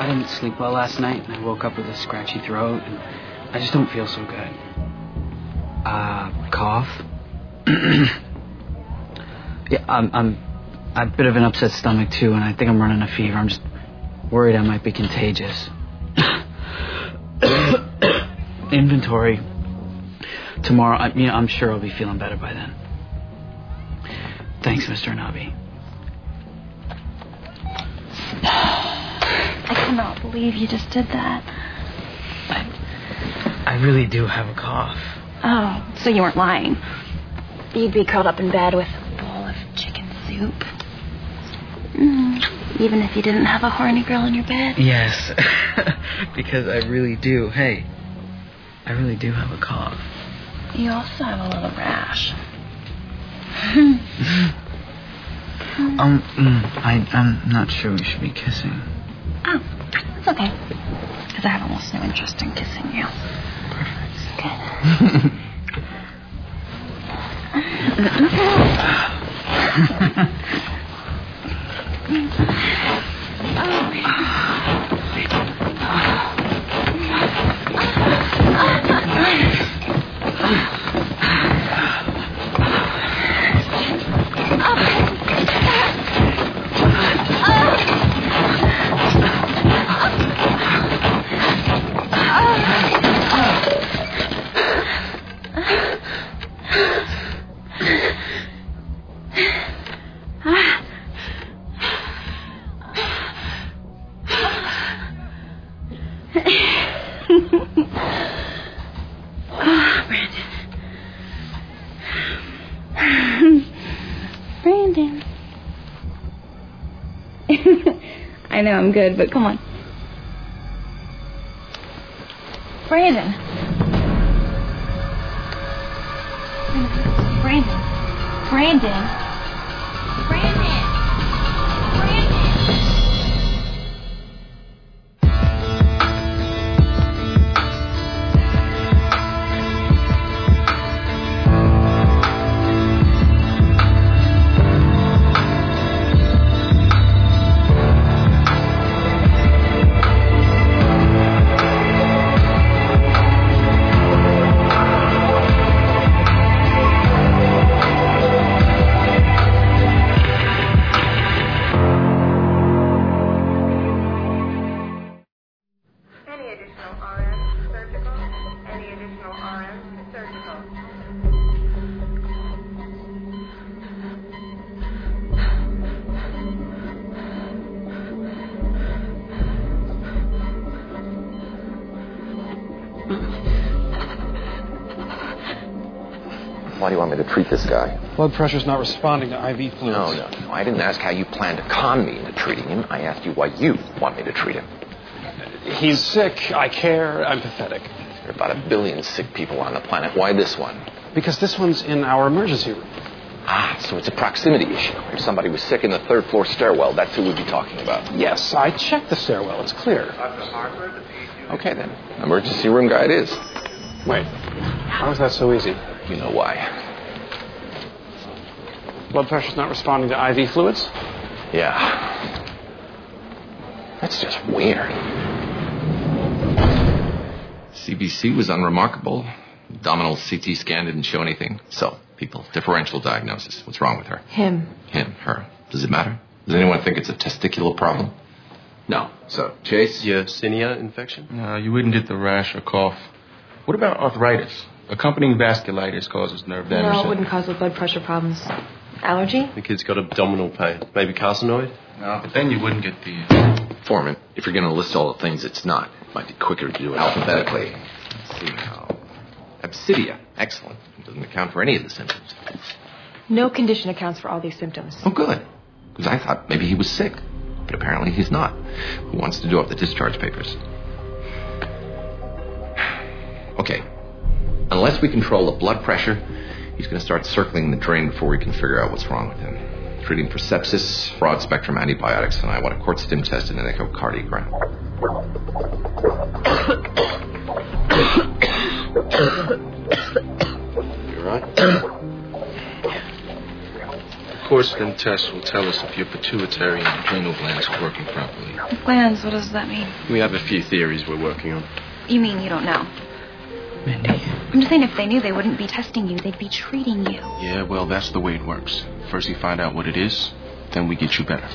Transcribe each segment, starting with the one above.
I didn't sleep well last night, and I woke up with a scratchy throat, and I just don't feel so good. Cough? Yeah, I'm a bit of an upset stomach, too, and I think I'm running a fever. I'm just worried I might be contagious. Inventory. Tomorrow, I'm sure I'll be feeling better by then. Thanks, Mr. Anabi. I cannot believe you just did that. I really do have a cough. Oh, so you weren't lying. You'd be curled up in bed with a bowl of chicken soup. Even if you didn't have a horny girl in your bed? Yes, because I really do. Hey, I really do have a cough. You also have a little rash. I'm not sure we should be kissing. Oh, it's okay. Because I have almost no interest in kissing you. Perfect. Good. Brandon. I know I'm good, but come on. Brandon. Brandon. Brandon. Brandon. Why do you want me to treat this guy? Blood pressure's not responding to IV fluids. No. I didn't ask how you plan to con me into treating him. I asked you why you want me to treat him. He's sick. I care. I'm pathetic. There are about 1 billion sick people on the planet. Why this one? Because this one's in our emergency room. Ah, so it's a proximity issue. If somebody was sick in the 3rd floor stairwell, that's who we'd be talking about. Yes, I checked the stairwell. It's clear. Okay, then. Emergency room guy it is. Wait. How is that so easy? You know why. Blood pressure's not responding to IV fluids? Yeah. That's just weird. CBC was unremarkable. Abdominal CT scan didn't show anything. So, people, differential diagnosis. What's wrong with her? Him, her. Does it matter? Does anyone think it's a testicular problem? No. So, Chase? Yersinia infection? No, you wouldn't get the rash or cough. What about arthritis? Accompanying vasculitis causes nerve damage. No, it wouldn't cause the blood pressure problems. Allergy? The kid's got abdominal pain. Maybe carcinoid? No, but then you wouldn't get the... Foreman, if you're going to list all the things it's not, it might be quicker to do it alphabetically. Let's see now. Absidia. Excellent. It doesn't account for any of the symptoms. No condition accounts for all these symptoms. Oh, good. Because I thought maybe he was sick. But apparently he's not. Who wants to do up the discharge papers? Okay. Unless we control the blood pressure, he's going to start circling the drain before we can figure out what's wrong with him. Treating for sepsis, broad-spectrum antibiotics, and I want a cord stim test and an echocardiogram. You all right? porcelain test will tell us if your pituitary and adrenal glands are working properly. Glands, what does that mean? We have a few theories we're working on. You mean you don't know? Mindy. I'm just saying if they knew, they wouldn't be testing you. They'd be treating you. Yeah, well, that's the way it works. First we find out what it is, then we get you better.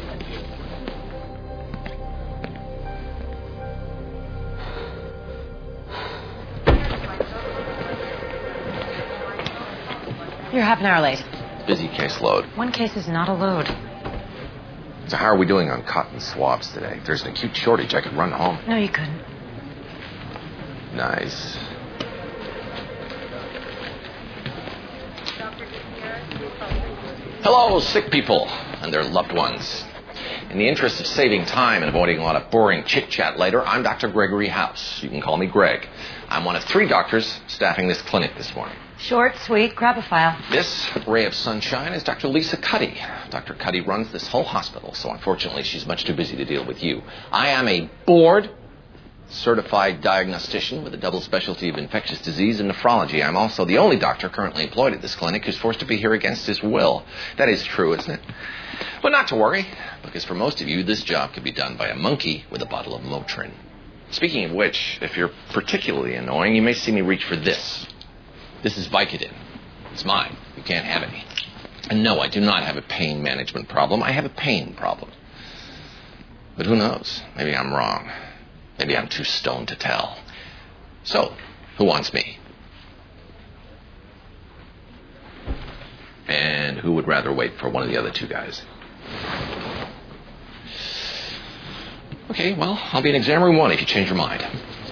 You're half an hour late. Busy caseload. One case is not a load. So how are we doing on cotton swabs today? If there's an acute shortage, I could run home. No, you couldn't. Nice. Hello, sick people and their loved ones. In the interest of saving time and avoiding a lot of boring chit-chat later, I'm Dr. Gregory House. You can call me Greg. I'm one of 3 doctors staffing this clinic this morning. Short, sweet, grab a file. This ray of sunshine is Dr. Lisa Cuddy. Dr. Cuddy runs this whole hospital, so unfortunately she's much too busy to deal with you. I am a board certified diagnostician with a double specialty of infectious disease and nephrology. I'm also the only doctor currently employed at this clinic who's forced to be here against his will. That is true, isn't it? But not to worry, because for most of you, this job could be done by a monkey with a bottle of Motrin. Speaking of which, if you're particularly annoying, you may see me reach for this. This is Vicodin. It's mine. You can't have any. And no, I do not have a pain management problem. I have a pain problem. But who knows? Maybe I'm wrong. Maybe I'm too stoned to tell. So, who wants me? And who would rather wait for one of the other 2 guys? Okay, well, I'll be in exam room 1 if you change your mind.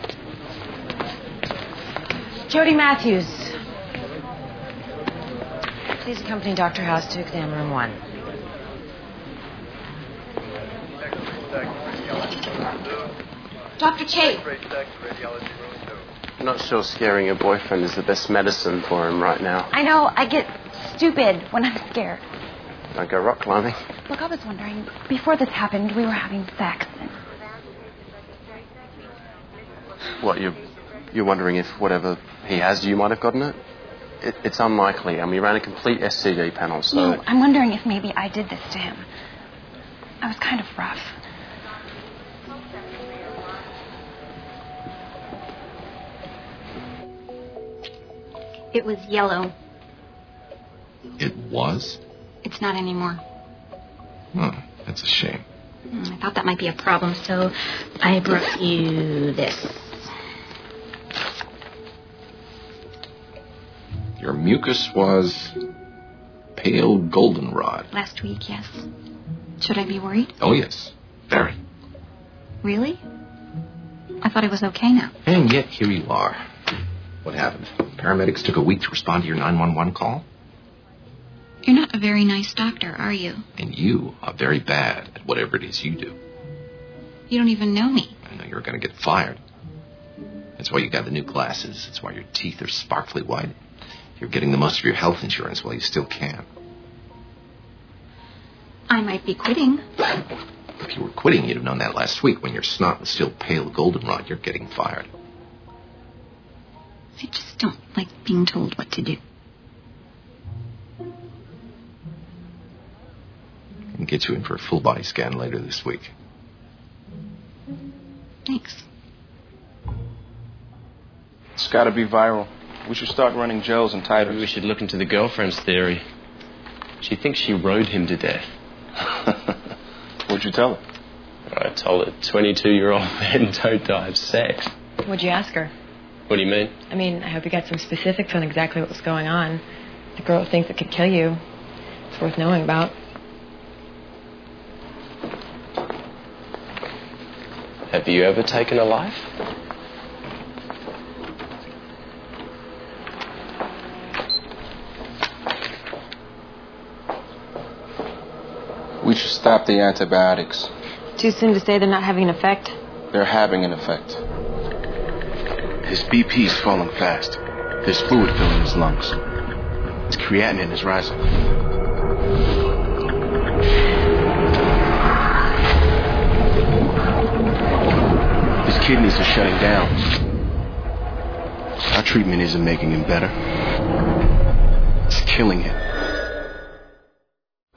Jody Matthews. Please accompany Dr. House to exam room 1. Dr. Chase. I'm not sure scaring your boyfriend is the best medicine for him right now. I know, I get stupid when I'm scared. Don't go rock climbing. Look, I was wondering, before this happened, we were having sex. And... What, you're wondering if whatever he has, you might have gotten it? It's unlikely. I mean, we ran a complete STD panel, so... No, I'm wondering if maybe I did this to him. I was kind of rough. It was yellow. It was? It's not anymore. Oh, that's a shame. I thought that might be a problem, so I brought you this. Your mucus was pale goldenrod. Last week, yes. Should I be worried? Oh, yes. Very. Really? I thought it was okay now. And yet, here you are. What happened? Paramedics took a week to respond to your 911 call? You're not a very nice doctor, are you? And you are very bad at whatever it is you do. You don't even know me. I know you're going to get fired. That's why you got the new glasses. That's why your teeth are sparkly white. You're getting the most of your health insurance while you still can. I might be quitting. If you were quitting, you'd have known that last week when your snot was still pale goldenrod. You're getting fired. I just don't like being told what to do. I can get you in for a full body scan later this week. Thanks. It's got to be viral. We should start running gels and titers. Maybe we should look into the girlfriend's theory. She thinks she rode him to death. What'd you tell her? I told her 22-year-old men don't die of sex. What'd you ask her? What do you mean? I mean, I hope you got some specifics on exactly what was going on. The girl thinks it could kill you. It's worth knowing about. Have you ever taken a life? We should stop the antibiotics. Too soon to say they're not having an effect? They're having an effect. His BP's falling fast. There's fluid filling his lungs. His creatinine is rising. His kidneys are shutting down. Our treatment isn't making him better. It's killing him.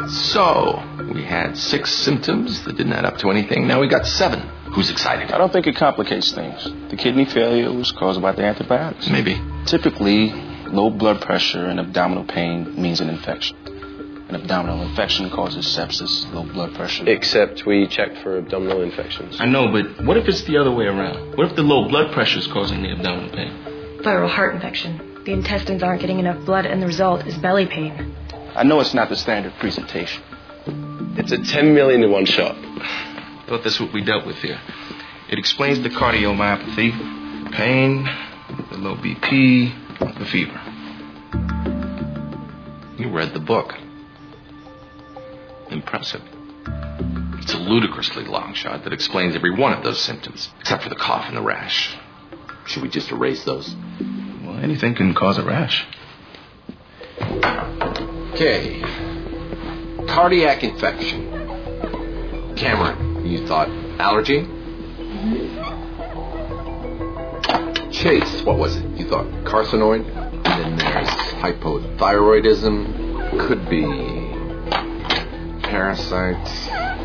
So, we had 6 symptoms that didn't add up to anything. Now we got 7. Who's excited? I don't think it complicates things. The kidney failure was caused by the antibiotics. Maybe. Typically, low blood pressure and abdominal pain means an infection. An abdominal infection causes sepsis, low blood pressure. Except we checked for abdominal infections. I know, but what if it's the other way around? What if the low blood pressure is causing the abdominal pain? Viral heart infection. The intestines aren't getting enough blood, and the result is belly pain. I know it's not the standard presentation. It's a 10 million to 1 shot. Thought that's what we dealt with here. It explains the cardiomyopathy, pain, the low BP, the fever. You read the book. Impressive. It's a ludicrously long shot that explains every one of those symptoms, except for the cough and the rash. Should we just erase those? Well, anything can cause a rash. Okay. Cardiac infection. Cameron, you thought allergy? Chase, what was it? You thought carcinoid? And then there's hypothyroidism. Could be parasites.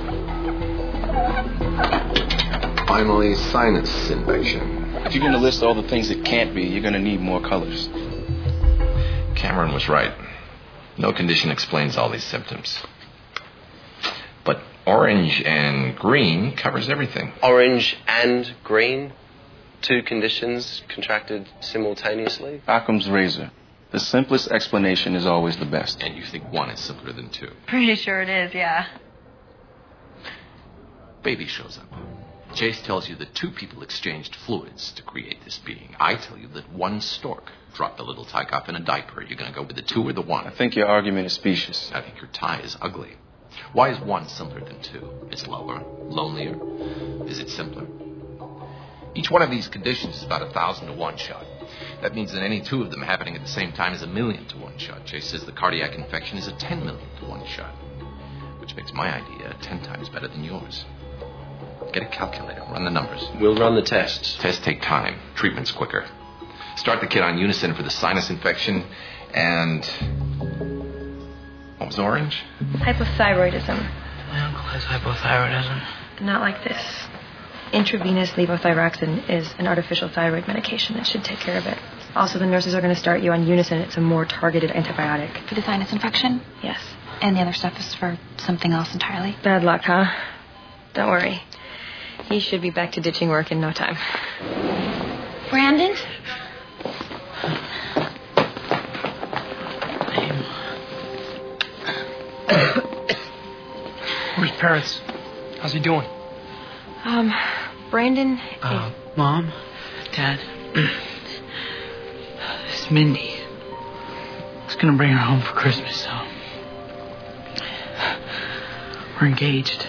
Finally, sinus infection. If you're going to list all the things it can't be, you're going to need more colors. Cameron was right. No condition explains all these symptoms. But orange and green covers everything. Orange and green? 2 conditions contracted simultaneously? Occam's razor. The simplest explanation is always the best. And you think 1 is simpler than 2. Pretty sure it is, yeah. Baby shows up. Chase tells you that 2 people exchanged fluids to create this being. I tell you that 1 stork dropped a little tyke off in a diaper. You're going to go with the 2 or the 1? I think your argument is specious. I think your tie is ugly. Why is 1 simpler than 2? It's lower, lonelier. Is it simpler? Each one of these conditions is about 1,000 to 1 shot. That means that any 2 of them happening at the same time is 1,000,000 to 1 shot. Chase says the cardiac infection is a 10 million to 1 shot, which makes my idea 10 times better than yours. Get a calculator, run the numbers. We'll run the tests. Tests take time. Treatment's quicker. Start the kid on Unison for the sinus infection and... What was orange? Hypothyroidism. My uncle has hypothyroidism. Not like this. Intravenous levothyroxine is an artificial thyroid medication that should take care of it. Also, the nurses are going to start you on Unison. It's a more targeted antibiotic. For the sinus infection? Yes. And the other stuff is for something else entirely? Bad luck, huh? Don't worry. He should be back to ditching work in no time. Brandon? Where's Parrots? How's he doing? Brandon... Mom? Dad? It's Mindy. I was gonna bring her home for Christmas, so... We're engaged.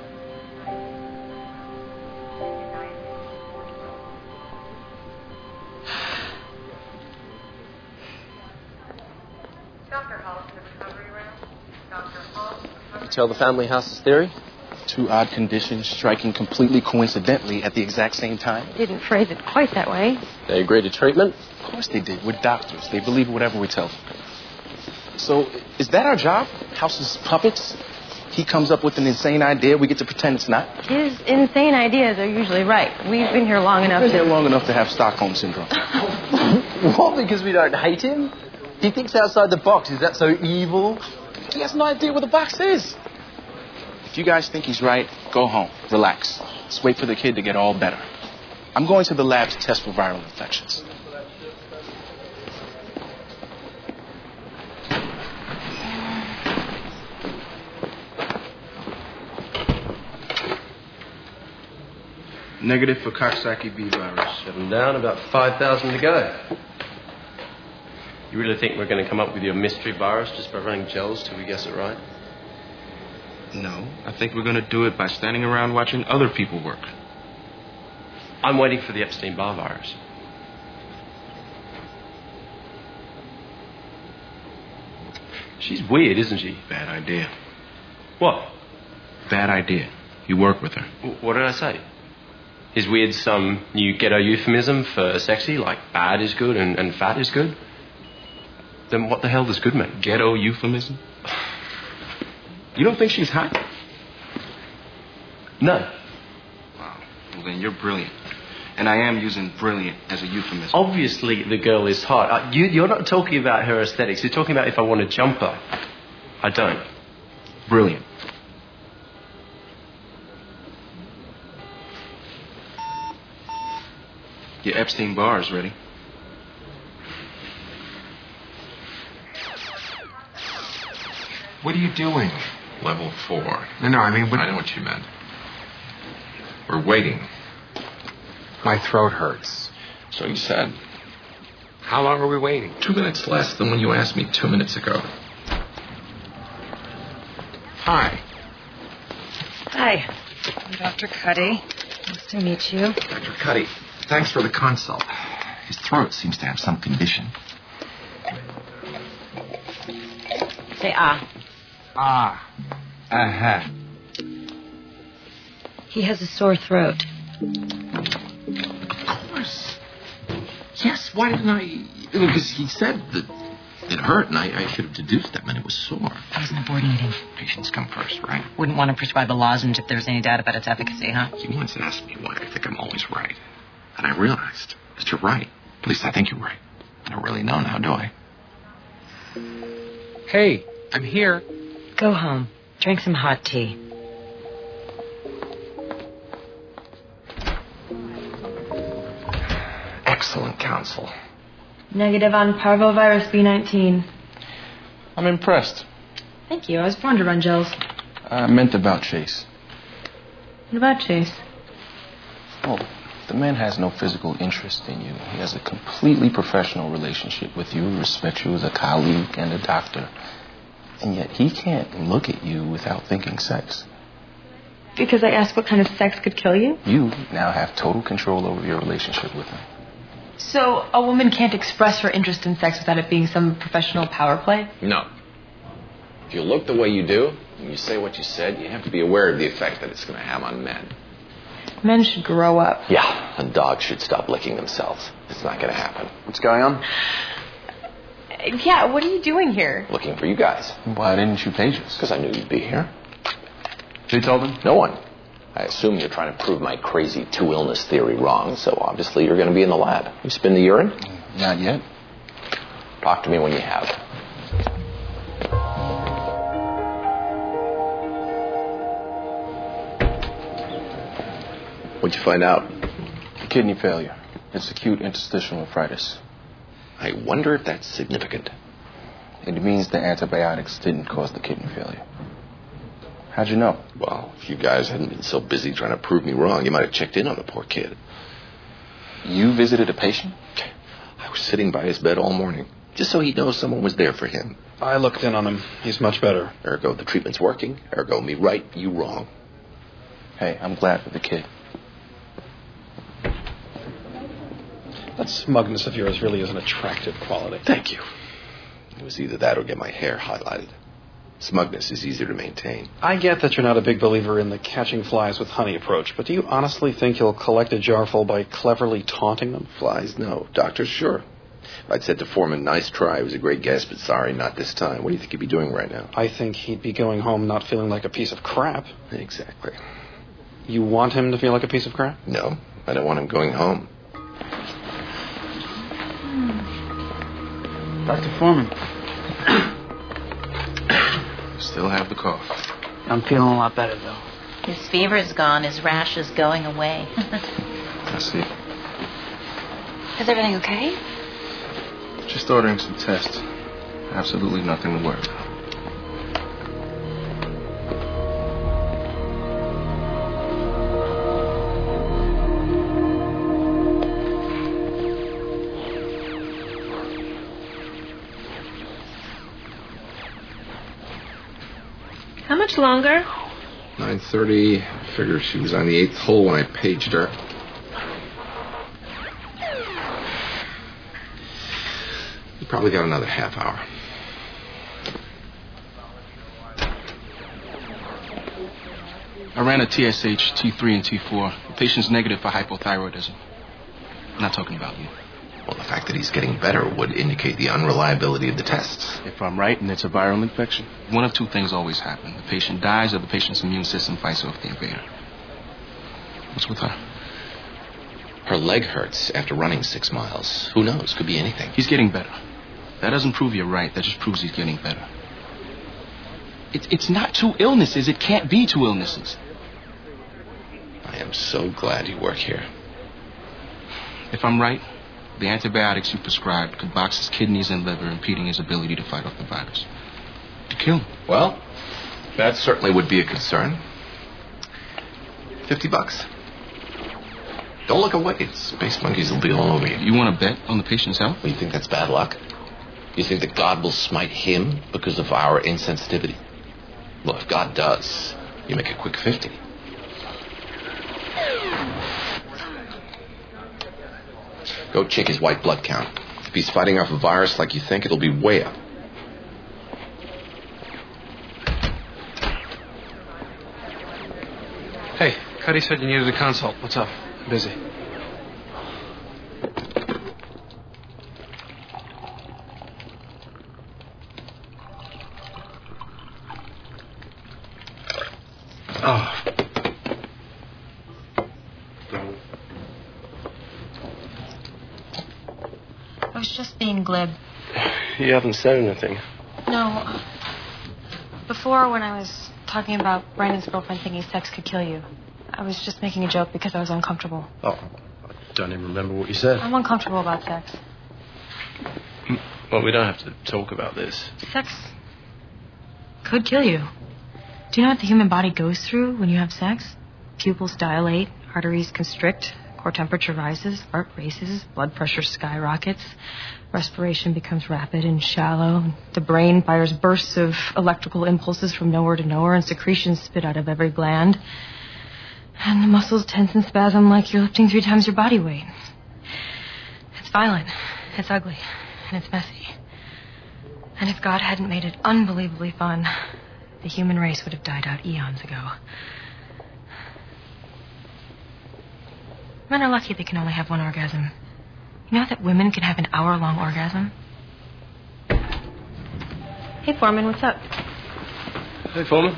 You tell the family house's theory? 2 odd conditions striking completely coincidentally at the exact same time. Didn't phrase it quite that way. They agree to treatment? Of course they did. We're doctors. They believe whatever we tell them. So, is that our job? House's puppets? He comes up with an insane idea. We get to pretend it's not. His insane ideas are usually right. We've been here long enough Been here long enough to have Stockholm Syndrome. What, because we don't hate him? He thinks outside the box. Is that so evil? He has no idea what the box is. If you guys think he's right, go home. Relax. Let's wait for the kid to get all better. I'm going to the lab to test for viral infections. Negative for Coxsackie B virus. 7 down, about 5,000 to go. You really think we're going to come up with your mystery virus just by running gels till we guess it right? No, I think we're going to do it by standing around watching other people work. I'm waiting for the Epstein-Barr virus. She's weird, isn't she? Bad idea. What? Bad idea. You work with her. What did I say? Is weird some new ghetto euphemism for sexy, like bad is good and fat is good? Then what the hell does good mean? Ghetto euphemism? You don't think she's hot? None. Wow. Well, then you're brilliant. And I am using brilliant as a euphemism. Obviously, the girl is hot. You're not talking about her aesthetics. You're talking about if I want to jump her. I don't. Brilliant. Your Epstein bar is ready. What are you doing? Level 4. No, I mean... I know what you meant. We're waiting. My throat hurts. So you said. How long are we waiting? 2 minutes less than when you asked me 2 minutes ago. Hi. Hi. I'm Dr. Cuddy. Nice to meet you. Dr. Cuddy, thanks for the consult. His throat seems to have some condition. Say ah. Ah. Uh-huh. He has a sore throat. Of course. Yes, why didn't I... Because he said that it hurt, and I should have deduced that meant it was sore. I was in a board meeting. Patients come first, right? Wouldn't want to prescribe a lozenge if there's any doubt about its efficacy, huh? He once asked me why I think I'm always right. And I realized that you're right. At least I think you're right. I don't really know now, do I? Hey, I'm here. Go home. Drink some hot tea. Excellent counsel. Negative on parvovirus B19. I'm impressed. Thank you. I was born to run gels. I meant about Chase. What about Chase? Oh, the man has no physical interest in you. He has a completely professional relationship with you, respects you as a colleague and a doctor. And yet he can't look at you without thinking sex. Because I asked what kind of sex could kill you? You now have total control over your relationship with him. So a woman can't express her interest in sex without it being some professional power play? No. If you look the way you do, and you say what you said, you have to be aware of the effect that it's going to have on men. Men should grow up. Yeah, and dogs should stop licking themselves. It's not going to happen. What's going on? Yeah, what are you doing here? Looking for you guys. Why didn't you page us? Because I knew you'd be here. Who told him? No one. I assume you're trying to prove my crazy two-illness theory wrong, so obviously you're going to be in the lab. You spin the urine? Not yet. Talk to me when you have. What'd you find out? Kidney failure. It's acute interstitial nephritis. I wonder if that's significant. It means the antibiotics didn't cause the kidney failure. How'd you know? Well, if you guys hadn't been so busy trying to prove me wrong, you might have checked in on the poor kid. You visited a patient? I was sitting by his bed all morning, just so he'd know someone was there for him. I looked in on him. He's much better. Ergo, the treatment's working. Ergo, me right, you wrong. Hey, I'm glad for the kid. That smugness of yours really is an attractive quality. Thank you. It was either that or get my hair highlighted. Smugness is easier to maintain. I get that you're not a big believer in the catching flies with honey approach, but do you honestly think you'll collect a jarful by cleverly taunting them? Flies, no. Doctors, sure. If I'd said to Foreman, nice try, it was a great guess, but sorry, not this time. What do you think he'd be doing right now? I think he'd be going home not feeling like a piece of crap. Exactly. You want him to feel like a piece of crap? No, I don't want him going home. Dr. Foreman. Still have the cough. I'm feeling a lot better, though. His fever is gone. His rash is going away. I see. Is everything okay? Just ordering some tests. Absolutely nothing to worry about. How much longer? 9:30. Figured she was on the 8th hole when I paged her. You probably got another half hour. I ran a TSH, T3, and T4. The patient's negative for hypothyroidism. I'm not talking about you. Well, the fact that he's getting better would indicate the unreliability of the tests. If I'm right and it's a viral infection, one of two things always happen. The patient dies or the patient's immune system fights off the invader. What's with her? Her leg hurts after running 6 miles. Who knows? Could be anything. He's getting better. That doesn't prove you're right. That just proves he's getting better. It's not 2 illnesses. It can't be 2 illnesses. I am so glad you work here. If I'm right, the antibiotics you prescribed could box his kidneys and liver, impeding his ability to fight off the virus. To kill him. Well, that certainly would be a concern. $50. Don't look away. Space monkeys will be all over you. You want to bet on the patient's health? Well, you think that's bad luck? You think that God will smite him because of our insensitivity? Well, if God does, you make a quick 50. Go check his white blood count. If he's fighting off a virus like you think, it'll be way up. Hey, Cuddy said you needed a consult. What's up? I'm busy. Oh. I was just being glib. You haven't said anything. No. Before, when I was talking about Brandon's girlfriend thinking sex could kill you, I was just making a joke because I was uncomfortable. Oh, I don't even remember what you said. I'm uncomfortable about sex. Well, we don't have to talk about this. Sex could kill you. Do you know what the human body goes through when you have sex? Pupils dilate, arteries constrict, core temperature rises, heart races, blood pressure skyrockets, respiration becomes rapid and shallow, the brain fires bursts of electrical impulses from nowhere to nowhere, and secretions spit out of every gland. And the muscles tense and spasm like you're lifting 3 times your body weight. It's violent, it's ugly, and it's messy. And if God hadn't made it unbelievably fun, the human race would have died out eons ago. Men are lucky they can only have 1 orgasm. You know that women can have an hour-long orgasm? Hey, Foreman, what's up? Hey, Foreman.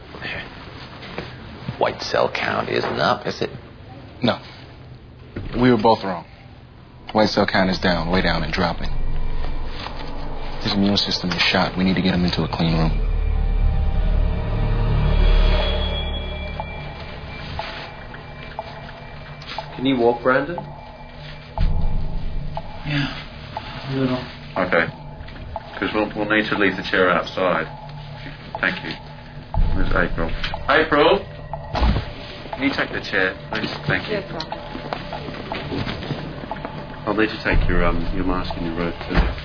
White cell count isn't up, is it? No. We were both wrong. White cell count is down, way down and dropping. His immune system is shot. We need to get him into a clean room. Can you walk, Brandon? Yeah, a little. Okay. Because we'll need to leave the chair outside. Thank you. Where's April? April! Can you take the chair, please? Thank you. I'll need to take your mask and your robe too.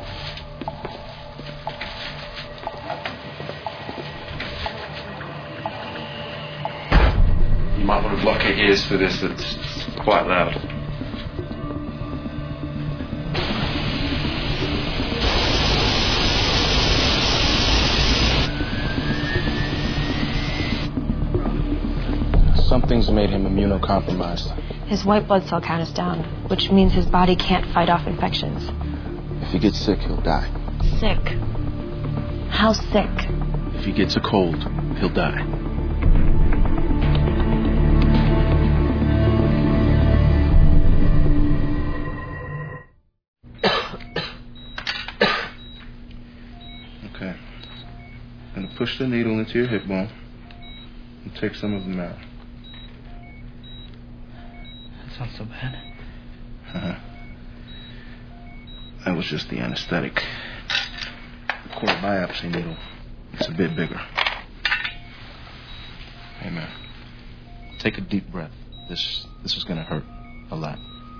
You might want to block your ears for this. It's quite loud. Something's made him immunocompromised. His white blood cell count is down, which means his body can't fight off infections. If he gets sick, he'll die. Sick? How sick? If he gets a cold, he'll die. Okay. I'm going to push the needle into your hip bone and take some of them out. That's not so bad. Uh-huh. That was just the anesthetic. The core biopsy needle, it's a bit bigger. Hey, man. Take a deep breath. This is going to hurt a lot.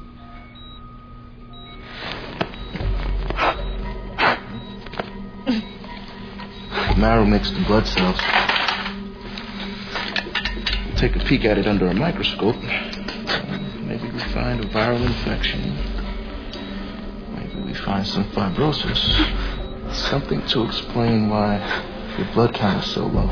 Marrow makes the blood cells. Take a peek at it under a microscope. Maybe we find a viral infection. Maybe we find some fibrosis. Something to explain why your blood count is so low.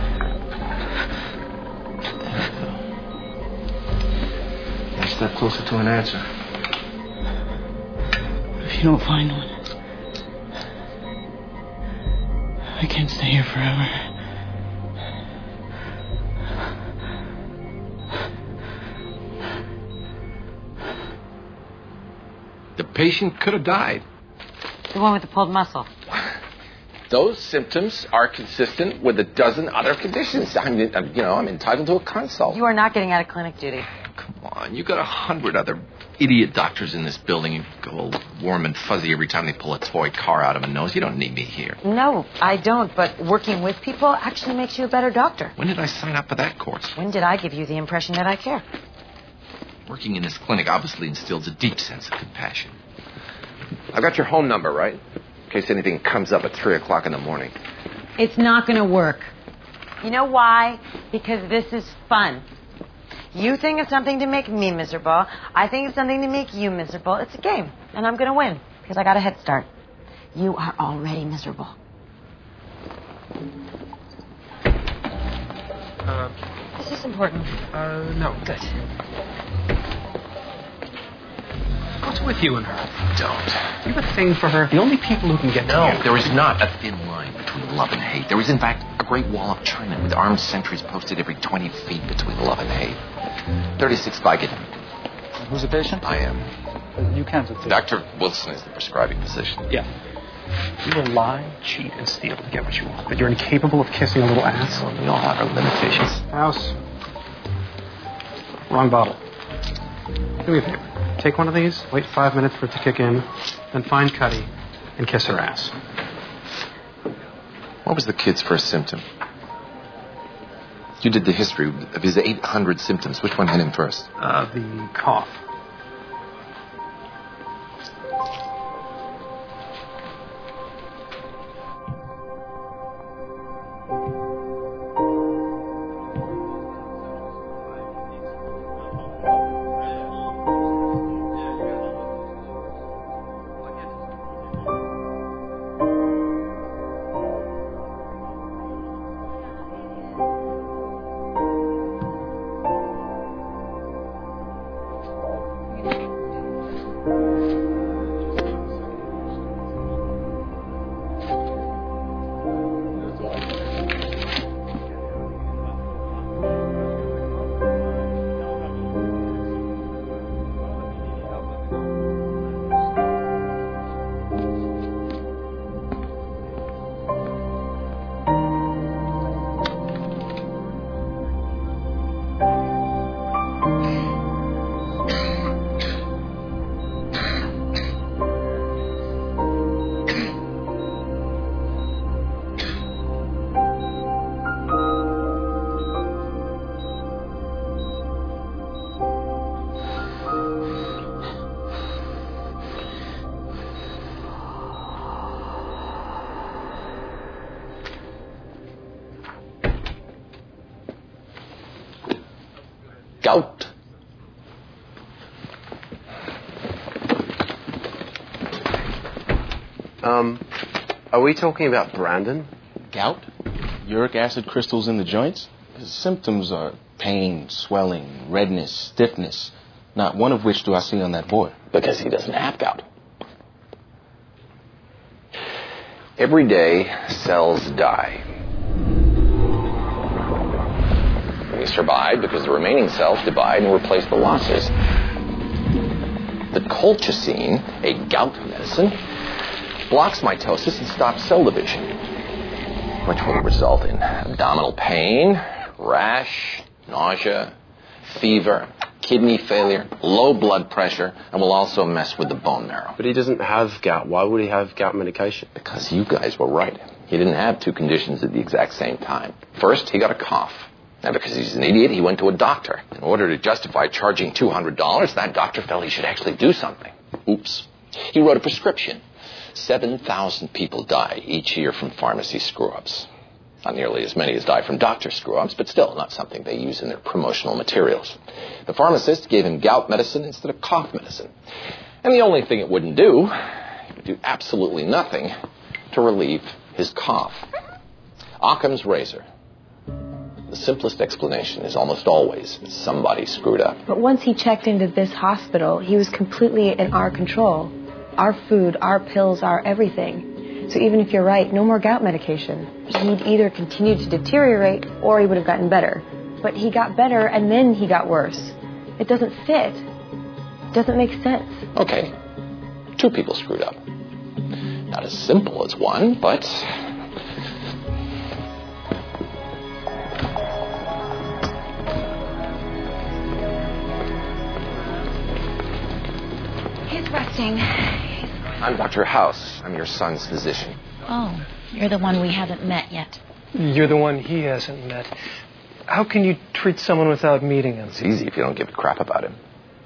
And, one step closer to an answer. you don't find one. I can't stay here forever. The patient could have died. The one with the pulled muscle. Those symptoms are consistent with a dozen other conditions. I'm entitled to a consult. You are not getting out of clinic duty. Come on, you got 100 other idiot doctors in this building. You go all warm and fuzzy every time they pull a toy car out of a nose. You don't need me here. No, I don't, but working with people actually makes you a better doctor. When did I sign up for that course? When did I give you the impression that I care? Working in this clinic obviously instills a deep sense of compassion. I've got your home number, right? In case anything comes up at 3 o'clock in the morning. It's not going to work. You know why? Because this is fun. You think of something to make me miserable. I think of something to make you miserable. It's a game, and I'm going to win because I got a head start. You are already miserable. Is this important? No. Good. What's with you and her? Don't. You have a thing for her. The only people who can get to you. There is not a thin line between love and hate. There is, in fact, a great wall of China with armed sentries posted every 20 feet between love and hate. 36 Baggett. Who's the patient? I am. You can't. Dr. Wilson is the prescribing physician. Yeah. You will lie, cheat, and steal to get what you want, but you're incapable of kissing a little ass. Well, we all have our limitations. House. Wrong bottle. Do me a favor. Take one of these, wait 5 minutes for it to kick in, then find Cuddy and kiss her ass. What was the kid's first symptom? You did the history of his 800 symptoms. Which one hit him first? The cough. Gout. Are we talking about Brandon? Gout? Uric acid crystals in the joints? His symptoms are pain, swelling, redness, stiffness. Not one of which do I see on that board. Because he doesn't have gout. Every day, cells die. We survive because the remaining cells divide and replace the losses. The colchicine, a gout medicine, blocks mitosis and stops cell division, which will result in abdominal pain, rash, nausea, fever, kidney failure, low blood pressure, and will also mess with the bone marrow. But he doesn't have gout. Why would he have gout medication? Because you guys were right. He didn't have two conditions at the exact same time. First, he got a cough. And because he's an idiot, he went to a doctor. In order to justify charging $200, that doctor felt he should actually do something. Oops. He wrote a prescription. 7,000 people die each year from pharmacy screw-ups. Not nearly as many as die from doctor screw-ups, but still not something they use in their promotional materials. The pharmacist gave him gout medicine instead of cough medicine. And the only thing it wouldn't do, it would do absolutely nothing to relieve his cough. Occam's razor. The simplest explanation is almost always somebody screwed up. But once he checked into this hospital, he was completely in our control. our food, our pills, our everything. So even if you're right, no more gout medication. He'd either continued to deteriorate or he would have gotten better. But he got better and then he got worse. It doesn't fit. It doesn't make sense. Okay. 2 people screwed up. Not as simple as one, but... He's resting. I'm Dr. House. I'm your son's physician. Oh, you're the one we haven't met yet. You're the one he hasn't met. How can you treat someone without meeting him? It's easy if you don't give a crap about him.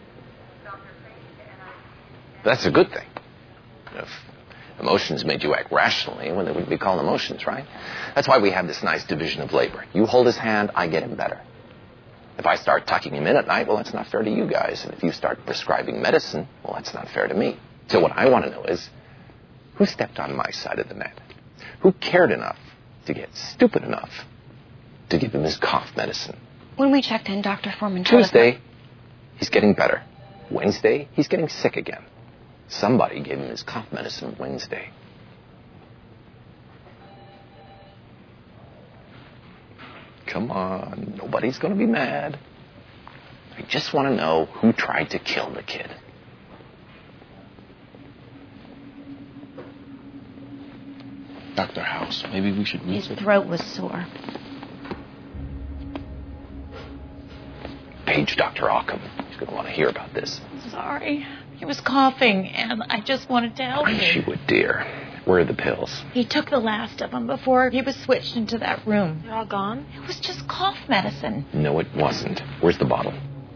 That's a good thing. If emotions made you act rationally, well, they wouldn't be called emotions, right? That's why we have this nice division of labor. You hold his hand, I get him better. If I start tucking him in at night, well, that's not fair to you guys. And if you start prescribing medicine, well, that's not fair to me. So what I want to know is, who stepped on my side of the mat? Who cared enough to get stupid enough to give him his cough medicine? When we checked in, Dr. Foreman told us... Tuesday, he's getting better. Wednesday, he's getting sick again. Somebody gave him his cough medicine Wednesday. Come on, nobody's going to be mad. I just want to know who tried to kill the kid. Dr. House, maybe we should His throat was sore. Page Dr. Ockham. He's going to want to hear about this. Sorry. He was coughing, and I just wanted to help Aren't him. you a dear? Where are the pills? He took the last of them before he was switched into that room. They're all gone? It was just cough medicine. No, it wasn't. Where's the bottle?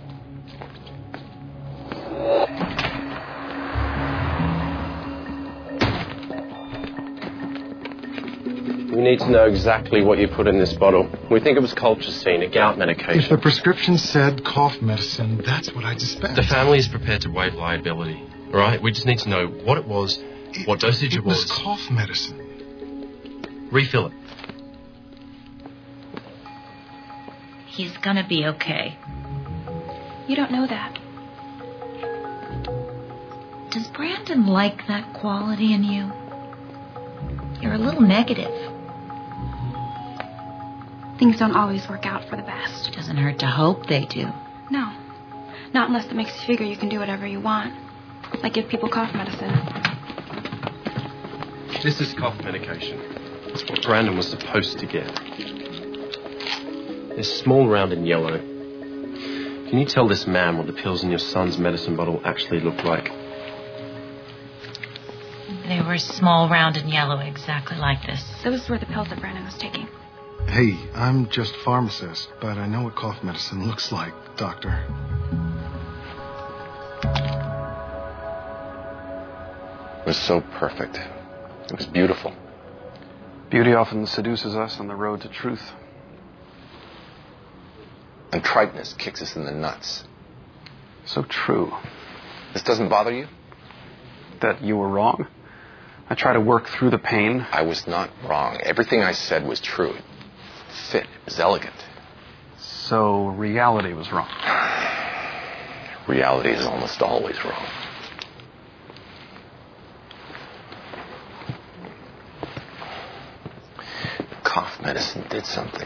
We need to know exactly what you put in this bottle. We think it was colchicine, a gout medication. If the prescription said cough medicine, that's what I dispensed. The family is prepared to waive liability. All right? We just need to know what it was, what dosage it was. It was cough medicine. Refill it. He's gonna be okay. You don't know that. Does Brandon like that quality in you? You're a little negative. Things don't always work out for the best. Doesn't hurt to hope they do. No. Not unless it makes you figure you can do whatever you want. Like give people cough medicine. This is cough medication. It's what Brandon was supposed to get. It's small, round, and yellow. Can you tell this man what the pills in your son's medicine bottle actually look like? They were small, round, and yellow, exactly like this. Those were the pills that Brandon was taking. Hey, I'm just pharmacist, but I know what cough medicine looks like, doctor. It was so perfect. It was beautiful. Beauty often seduces us on the road to truth. And triteness kicks us in the nuts. So true. This doesn't bother you? That you were wrong? I try to work through the pain. I was not wrong. Everything I said was true. It fit. It was elegant. So reality was wrong. Reality is almost always wrong. Cough medicine did something.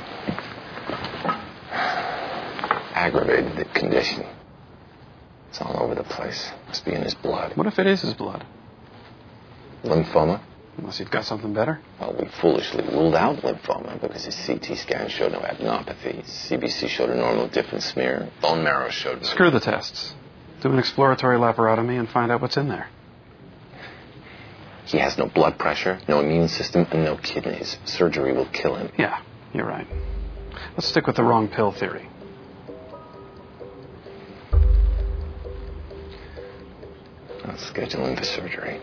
Aggravated the condition. It's all over the place. Must be in his blood. What if it is his blood? Lymphoma? Unless you've got something better? Well, we foolishly ruled out lymphoma because his CT scan showed no adenopathy. His CBC showed a normal difference smear. Bone marrow showed no... Screw the tests. Do an exploratory laparotomy and find out what's in there. He has no blood pressure, no immune system, and no kidneys. Surgery will kill him. Yeah, you're right. Let's stick with the wrong pill theory. I'll schedule him for surgery.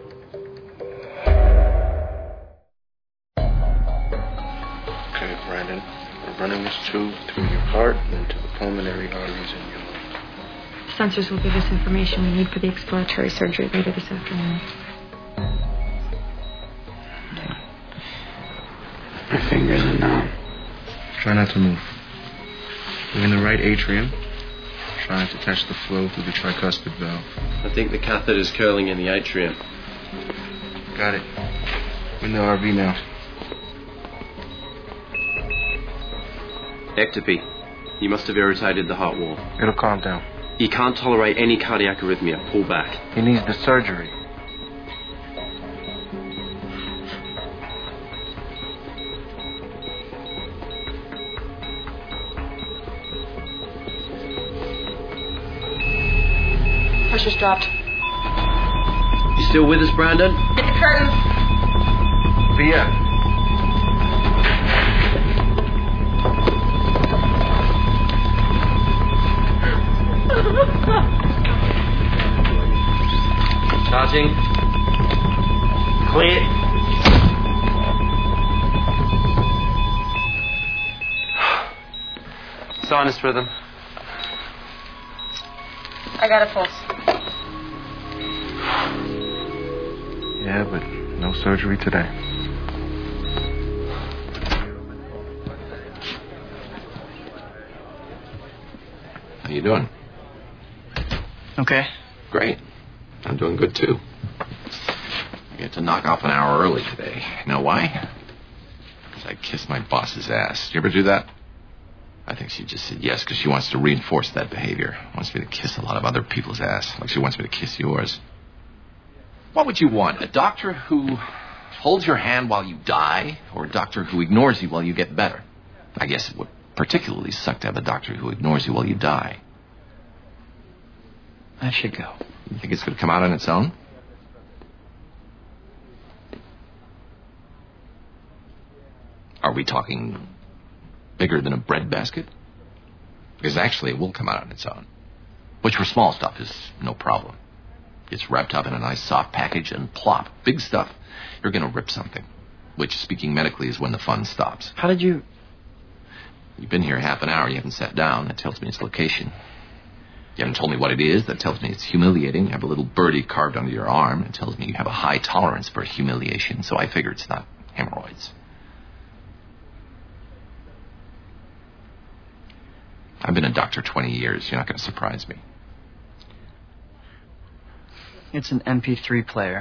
Okay, Brandon. We're running this tube through your heart and into the pulmonary arteries in your lungs. Sensors will give us information we need for the exploratory surgery later this afternoon. My fingers are numb. Try not to move. We're in the right atrium. trying to catch the flow through the tricuspid valve. I think the catheter's curling in the atrium. Got it. We're in the RV now. Ectopy. You must have irritated the heart wall. It'll calm down. You can't tolerate any cardiac arrhythmia. Pull back. He needs the surgery. Pressure's dropped. You still with us, Brandon? Hit the curtain. Via. Charging. Clear. Sinus rhythm. I got a pulse. Yeah, but no surgery today. How you doing? Okay. Great. I'm doing good, too. I get to knock off an hour early today. You know why? Because I kissed my boss's ass. You ever do that? I think she just said yes because she wants to reinforce that behavior. Wants me to kiss a lot of other people's ass, like she wants me to kiss yours. What would you want? A doctor who holds your hand while you die, or a doctor who ignores you while you get better? I guess it would particularly suck to have a doctor who ignores you while you die. I should go. You think it's going to come out on its own? Are we talking bigger than a bread basket? Because actually it will come out on its own. Which for small stuff is no problem. It's wrapped up in a nice soft package and plop. Big stuff. You're going to rip something. Which, speaking medically, is when the fun stops. How did you... You've been here half an hour. You haven't sat down. That tells me its location. You haven't told me what it is. That tells me it's humiliating. You have a little birdie carved under your arm. It tells me you have a high tolerance for humiliation. So I figure it's not hemorrhoids. I've been a doctor 20 years. You're not going to surprise me. It's an MP3 player.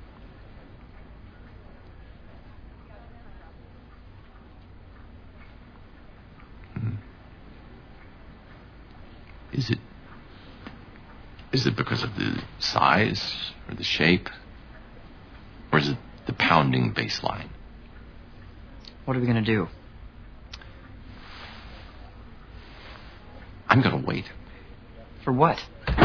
Is it because of the size or the shape? Or is it the pounding bass line? What are we going to do? I'm going to wait. For what?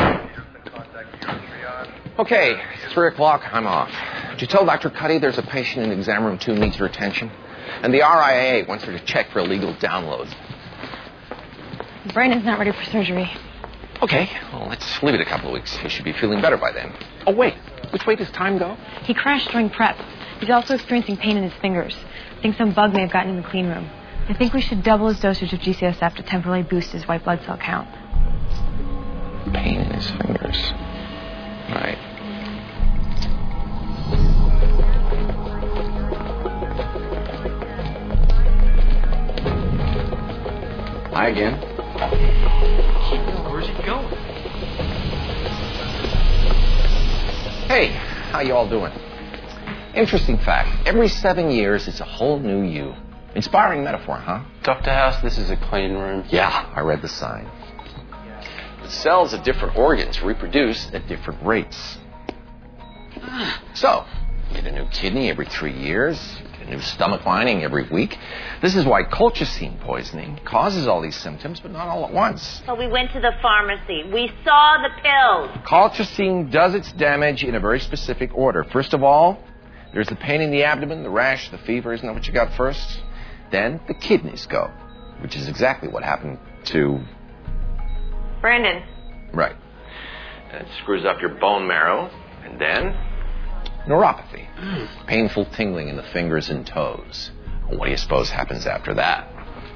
Okay, 3 o'clock, I'm off. Did you tell Dr. Cuddy there's a patient in exam room 2 needs her attention? And the RIA wants her to check for illegal downloads. Brandon's not ready for surgery. Okay, well, let's leave it a couple of weeks. He should be feeling better by then. Oh, wait. Which way does time go? He crashed during prep. He's also experiencing pain in his fingers. I think some bug may have gotten in the clean room. I think we should double his dosage of GCSF to temporarily boost his white blood cell count. Pain in his fingers. Right. Hi again. Where's he going? Hey, how you all doing? Interesting fact. Every 7 years, it's a whole new you. Inspiring metaphor, huh? Dr. House, this is a clean room. Yeah, I read the sign. The cells of different organs reproduce at different rates. So, you get a new kidney every 3 years, you get a new stomach lining every week. This is why colchicine poisoning causes all these symptoms, but not all at once. So we went to the pharmacy. We saw the pills. Colchicine does its damage in a very specific order. First of all, there's the pain in the abdomen, the rash, the fever. Isn't that what you got first? Then the kidneys go, which is exactly what happened to... Brandon. Right. And it screws up your bone marrow, and then neuropathy. Painful tingling in the fingers and toes. What do you suppose happens after that?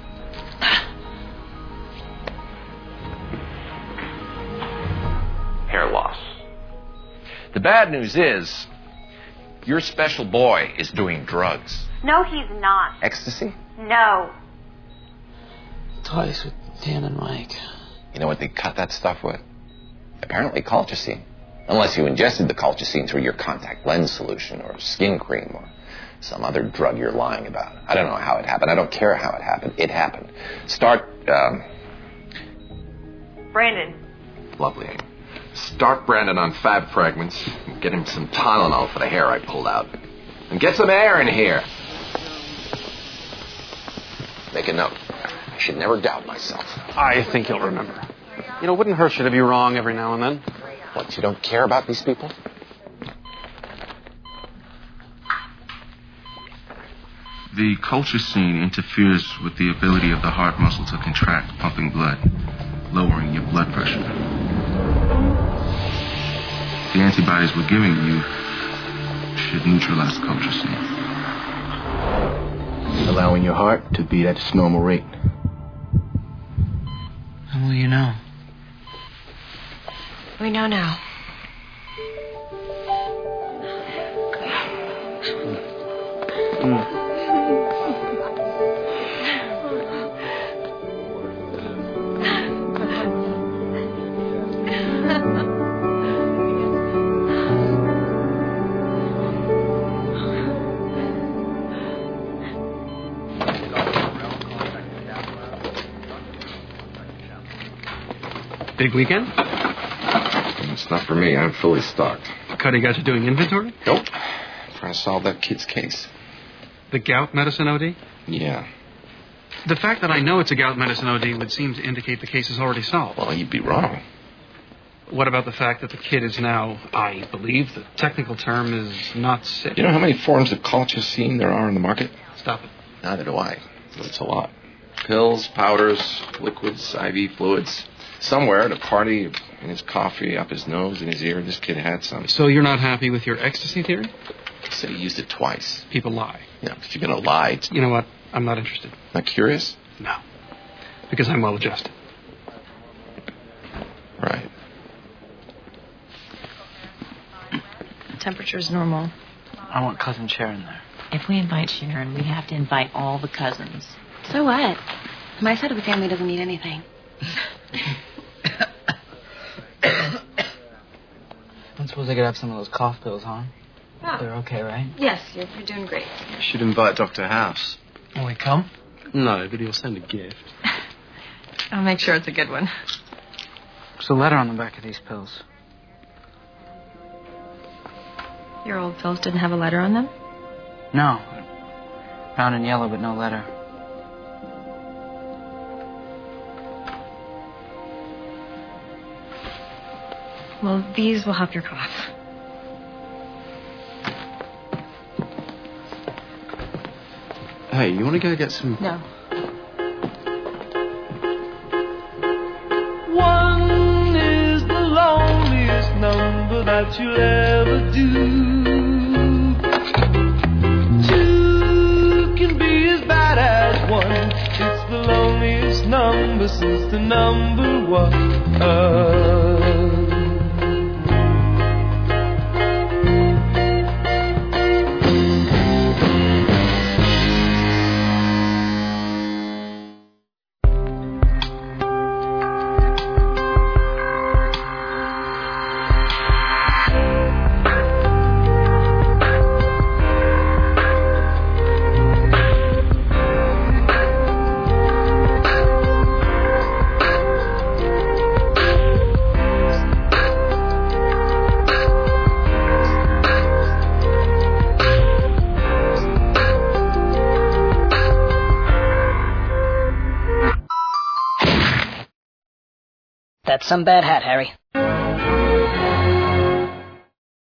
Hair loss. The bad news is, your special boy is doing drugs. No, he's not. Ecstasy? No. Twice with Dan and Mike. You know what they cut that stuff with? Apparently colchicine. Unless you ingested the colchicine through your contact lens solution or skin cream or some other drug you're lying about. I don't know how it happened. I don't care how it happened. It happened. Brandon. Lovely. Start Brandon on fab fragments. And get him some Tylenol for the hair I pulled out. And get some air in here. Make a note. I should never doubt myself. I think you'll remember. You know, wouldn't hurt you to be wrong every now and then. What, you don't care about these people? The colchicine interferes with the ability of the heart muscle to contract, pumping blood, lowering your blood pressure. The antibodies we're giving you should neutralize the colchicine, allowing your heart to beat at its normal rate. How will you know? We know now. Big weekend? It's not for me. I'm fully stocked. Cuddy got you doing inventory? Nope. Trying to solve that kid's case. The gout medicine OD? Yeah. The fact that I know it's a gout medicine OD would seem to indicate the case is already solved. Well, you'd be wrong. What about the fact that the kid is now, I believe the technical term is not sick? You know how many forms of colchicine there are in the market? Stop it. Neither do I. But it's a lot. Pills, powders, liquids, IV fluids. Somewhere at a party, in his coffee, up his nose, in his ear, this kid had some. So you're not happy with your ecstasy theory? He said he used it twice. People lie. Yeah, but if you're going to lie... You know what? I'm not interested. Not curious? No. Because I'm well adjusted. Right. Temperature's normal. I want Cousin Sharon there. If we invite Sharon, we have to invite all the cousins. So what? My side of the family doesn't need anything. I suppose I could have some of those cough pills, huh? Oh. They're okay, right? Yes, you're doing great. You should invite Dr. House. Will he come? No, but he'll send a gift. I'll make sure it's a good one. There's a letter on the back of these pills. Your old pills didn't have a letter on them? No. Brown and yellow, but no letter. Well, these will help your cough. Hey, you want to go get some... No. One is the loneliest number that you'll ever do. Two can be as bad as one. It's the loneliest number since the number one. That's some bad hat, Harry.